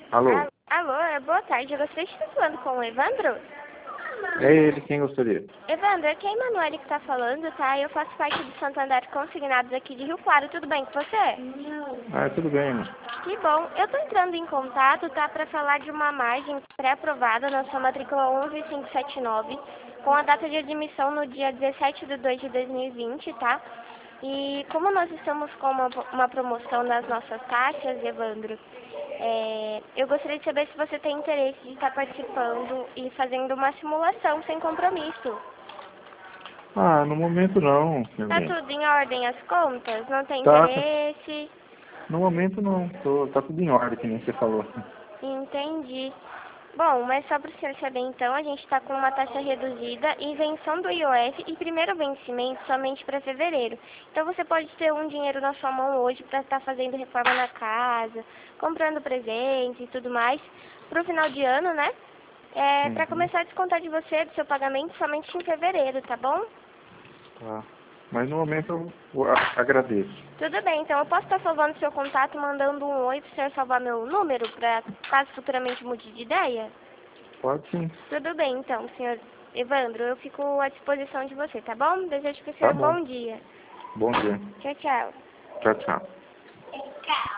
Alô? Alô, boa tarde. Eu gostaria de estar falando com o Evandro. É ele quem gostaria. Evandro, aqui é a Emanuele que está falando, tá? Eu faço parte do Santander Consignados aqui de Rio Claro. Tudo bem com você? Ah, tudo bem, mano. Que bom. Eu tô entrando em contato, tá? Para falar de uma margem pré-aprovada na sua matrícula 11579, com a data de admissão no dia 17 de 2 de 2020, tá? E como nós estamos com uma promoção nas nossas taxas, Evandro, eu gostaria de saber se você tem interesse de estar participando e fazendo uma simulação sem compromisso. Ah, no momento não, meu Tá bem. tudo em ordem as contas? Não tem Tá, interesse? no momento não. Tá tudo em ordem, que nem você falou. Entendi. Bom, mas só para o senhor saber então, a gente está com uma taxa reduzida, isenção do IOF e primeiro vencimento somente para fevereiro. Então você pode ter um dinheiro na sua mão hoje para estar fazendo reforma na casa, comprando presentes e tudo mais, para o final de ano, né? Para Uhum. começar a descontar de você, do seu pagamento, somente em fevereiro, tá bom? Tá. Mas no momento eu agradeço. Tudo bem, então eu posso estar salvando seu contato, mandando um oi para o senhor salvar meu número, para caso futuramente mude de ideia? Pode sim. Tudo bem, então, senhor Evandro, eu fico à disposição de você, tá bom? Desejo para o Tá senhor um bom. bom dia. Bom dia. Tchau, tchau. Tchau, tchau. Tchau.